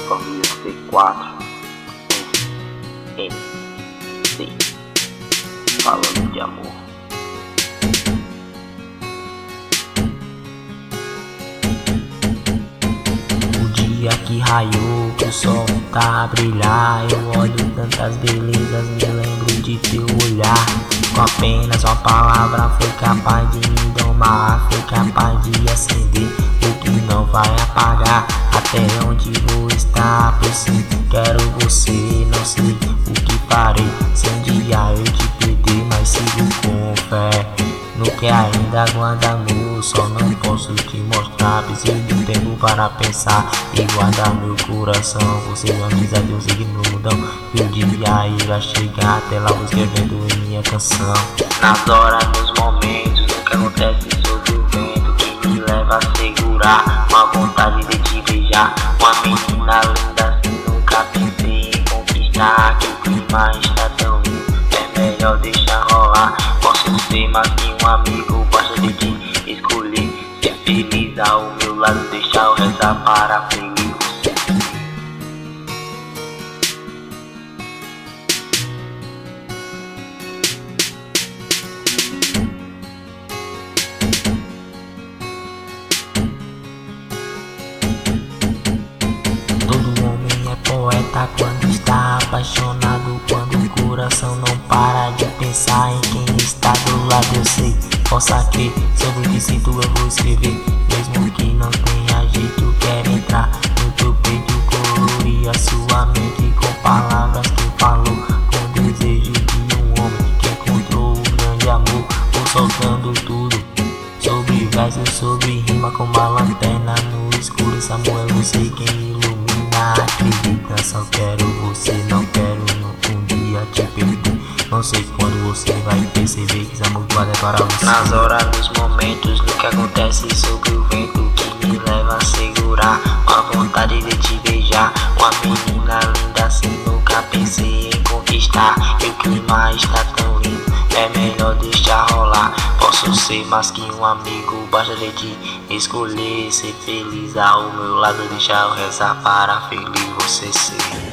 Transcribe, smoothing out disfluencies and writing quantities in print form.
família C4 MC falando de amor. O dia que raiou, que o sol tá a brilhar, eu olho tantas belezas, me lembro de teu olhar. Com apenas uma palavra foi capaz de me domar, foi capaz de acender o que não vai apagar. Até onde vou estar, pois sim, quero você. Não sei o que farei se um dia eu te perder, mas sigo com fé no que ainda guarda amor. Só não posso te mostrar, preciso de um tempo para pensar e guardar meu coração. Você é amizade, eu sei que não mudam, e o dia irá chegar, até lá vou escrevendo em minha canção. Nas horas, nos momentos, o que acontece sob o vento que me leva a segurar uma vontade de te beijar. Uma menina linda assim, nunca pensei em conquistar, que o clima está tão lindo, é melhor deixar rolar. Posso ser mais que um amigo, basta de te escolher, ser feliz ao meu lado, deixar eu rezar para feliz você. Todo homem é poeta quando está apaixonado, quando o coração não para de pensar em quem está do lado. Eu sei, possa crer, sobre o que sinto eu vou escrever, mesmo que não tenha jeito. Quero entrar no teu peito, colorir a sua mente com palavras que falou, com desejo de um homem que encontrou o grande amor. Vou soltando tudo sobre verso, sobre rima, com uma lanterna no escuro. Samuel, você quem ilumina, acredita, só quero você, não quero um dia te perder. Não sei quando você vai perceber que esse amor guarda é para você. Nas horas, nos momentos, no que acontece sobre o vento que me leva a segurar uma vontade de te beijar. Uma menina linda assim, nunca pensei em conquistar, e o clima está tão lindo, é melhor deixar rolar. Posso ser mais que um amigo, basta de te escolher, ser feliz ao meu lado, deixar eu rezar para feliz você ser.